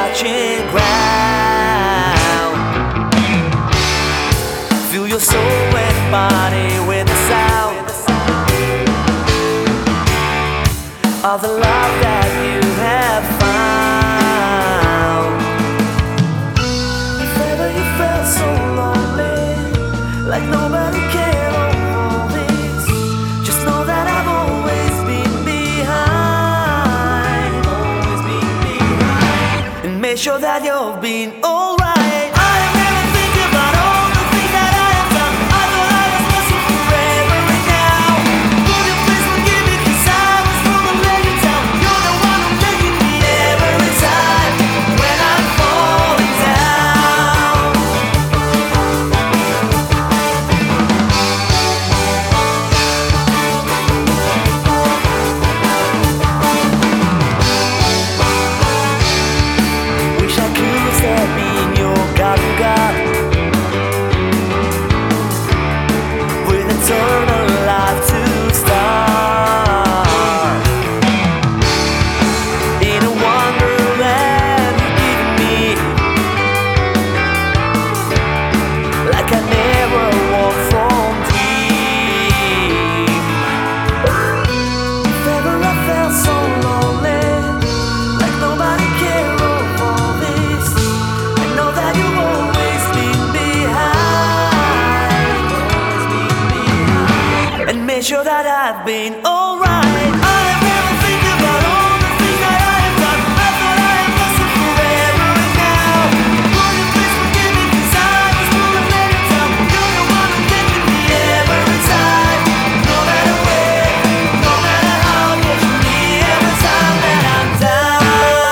touching ground. Fill your soul and body with the sound of the love that you have found. If ever you felt so lonely, like nobody cared or all this, just know that I've always been behind, and make sure that you've been alright. Make sure that I've been alright. I never think about all the things that I have done. I thought I had lost it forever, and now will you please forgive me, 'cause I was full of let it down. You're the one who gets me every time. No matter where, no matter how, get me every time that I'm down.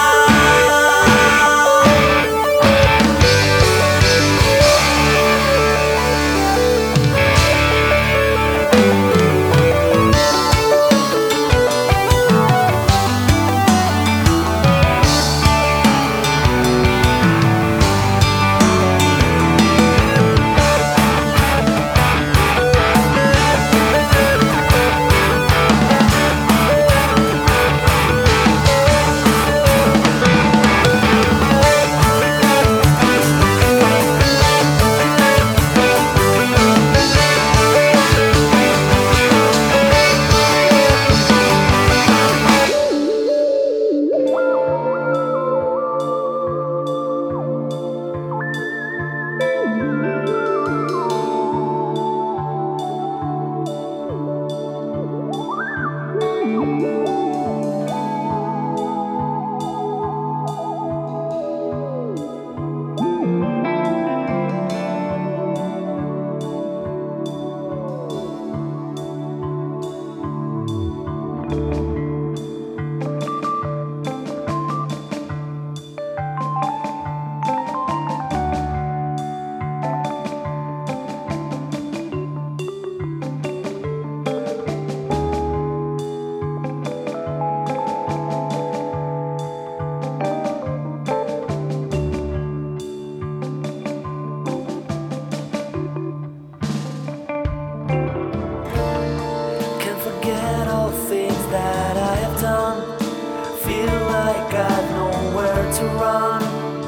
That I have done, feel like I've nowhere to run.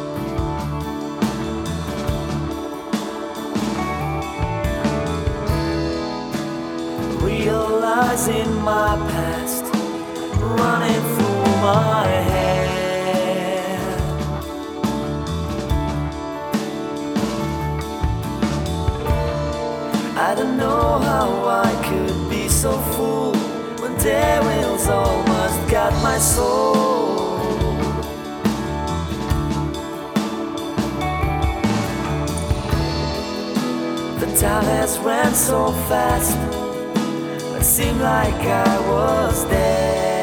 Realizing my past running through my head. I don't know how I could be so fool when devils almost got my soul. The time has ran so fast, it seemed like I was dead.